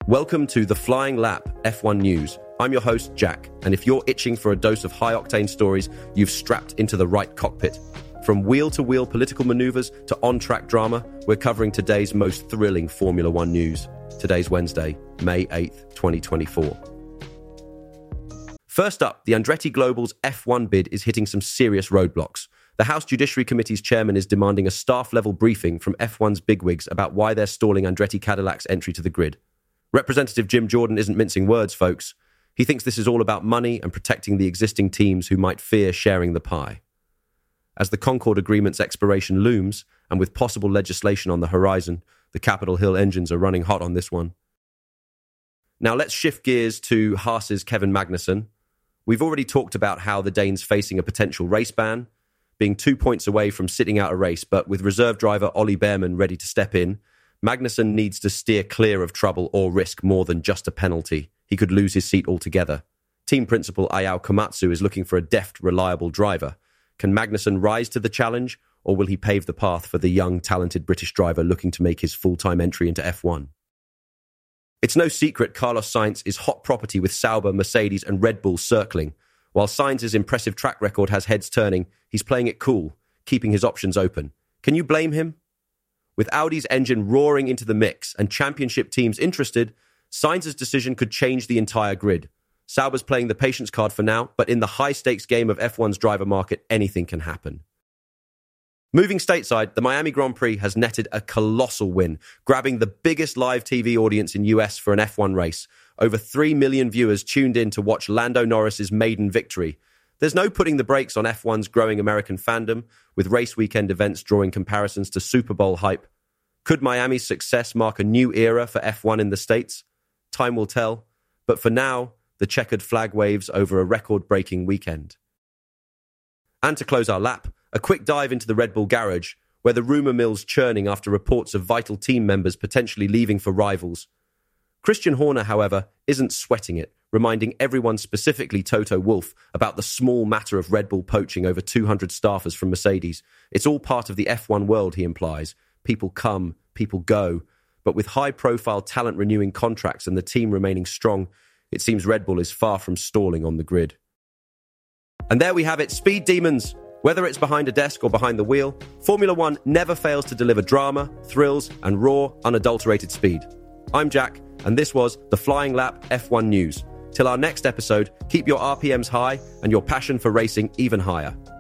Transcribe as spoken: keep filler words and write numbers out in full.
Welcome to the Flying Lap F one News. I'm your host, Jack, and if you're itching for a dose of high-octane stories, you've strapped into the right cockpit. From wheel-to-wheel political maneuvers to on-track drama, we're covering today's most thrilling Formula One news. Today's Wednesday, May eighth, twenty twenty-four. First up, the Andretti Global's F one bid is hitting some serious roadblocks. The House Judiciary Committee's chairman is demanding a staff-level briefing from F one's bigwigs about why they're stalling Andretti Cadillac's entry to the grid. Representative Jim Jordan isn't mincing words, folks. He thinks this is all about money and protecting the existing teams who might fear sharing the pie. As the Concord Agreement's expiration looms, and with possible legislation on the horizon, the Capitol Hill engines are running hot on this one. Now let's shift gears to Haas's Kevin Magnussen. We've already talked about how the Dane's facing a potential race ban, being two points away from sitting out a race, but with reserve driver Ollie Bearman ready to step in, Magnussen needs to steer clear of trouble or risk more than just a penalty. He could lose his seat altogether. Team principal Ayao Komatsu is looking for a deft, reliable driver. Can Magnussen rise to the challenge, or will he pave the path for the young, talented British driver looking to make his full-time entry into F one? It's no secret Carlos Sainz is hot property with Sauber, Mercedes and Red Bull circling. While Sainz's impressive track record has heads turning, he's playing it cool, keeping his options open. Can you blame him? With Audi's engine roaring into the mix and championship teams interested, Sainz's decision could change the entire grid. Sauber's playing the patience card for now, but in the high-stakes game of F one's driver market, anything can happen. Moving stateside, the Miami Grand Prix has netted a colossal win, grabbing the biggest live T V audience in U S for an F one race. Over three million viewers tuned in to watch Lando Norris's maiden victory. There's no putting the brakes on F one's growing American fandom, with race weekend events drawing comparisons to Super Bowl hype. Could Miami's success mark a new era for F one in the States? Time will tell, but for now, the checkered flag waves over a record-breaking weekend. And to close our lap, a quick dive into the Red Bull garage, where the rumour mill's churning after reports of vital team members potentially leaving for rivals. Christian Horner, however, isn't sweating it, reminding everyone, specifically Toto Wolff, about the small matter of Red Bull poaching over two hundred staffers from Mercedes. It's all part of the F one world, he implies. People come, people go. But with high-profile talent renewing contracts and the team remaining strong, it seems Red Bull is far from stalling on the grid. And there we have it, Speed Demons. Whether it's behind a desk or behind the wheel, Formula One never fails to deliver drama, thrills, and raw, unadulterated speed. I'm Jack, and this was the Flying Lap F one News. Till our next episode, keep your R P Ms high and your passion for racing even higher.